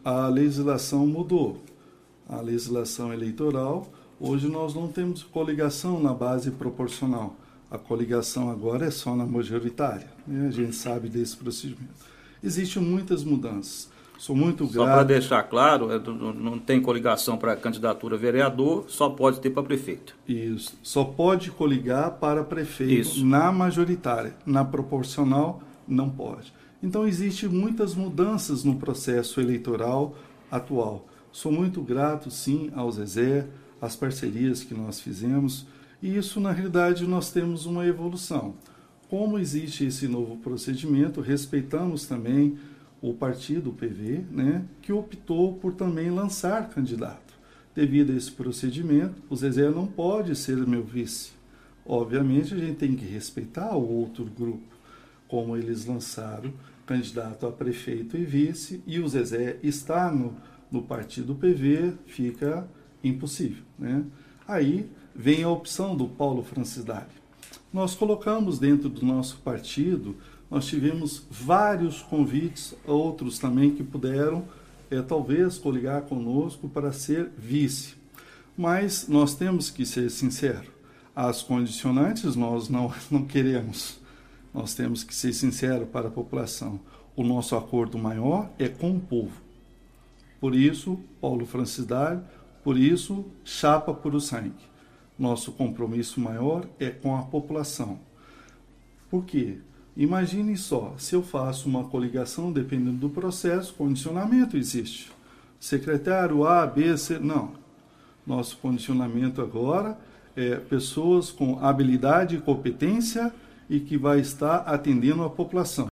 a legislação mudou. A legislação eleitoral, hoje nós não temos coligação na base proporcional. A coligação agora é só na majoritária, né? A gente sabe desse procedimento. Existem muitas mudanças. Sou muito grato. Só para deixar claro, não tem coligação para candidatura a vereador, só pode ter para prefeito. Isso. Só pode coligar para prefeito Isso. na majoritária. Na proporcional, não pode. Então, existem muitas mudanças no processo eleitoral atual. Sou muito grato, sim, ao Zezé, às parcerias que nós fizemos. E isso, na realidade, nós temos uma evolução. Como existe esse novo procedimento, respeitamos também o partido, o PV, né, que optou por também lançar candidato. Devido a esse procedimento, o Zezé não pode ser meu vice. Obviamente, a gente tem que respeitar o outro grupo, como eles lançaram candidato a prefeito e vice, e o Zezé está no partido PV, fica impossível, né? Aí vem a opção do Paulo Francisdali. Nós colocamos dentro do nosso partido, nós tivemos vários convites, outros também que puderam, talvez, coligar conosco para ser vice. Mas nós temos que ser sinceros. As condicionantes nós não queremos. Nós temos que ser sinceros para a população. O nosso acordo maior é com o povo. Por isso, Paulo Francisdali, por isso, chapa por o sangue. Nosso compromisso maior é com a população. Por quê? Imagine só, se eu faço uma coligação, dependendo do processo, condicionamento existe. Secretário A, B, C, não. Nosso condicionamento agora é pessoas com habilidade e competência e que vai estar atendendo a população.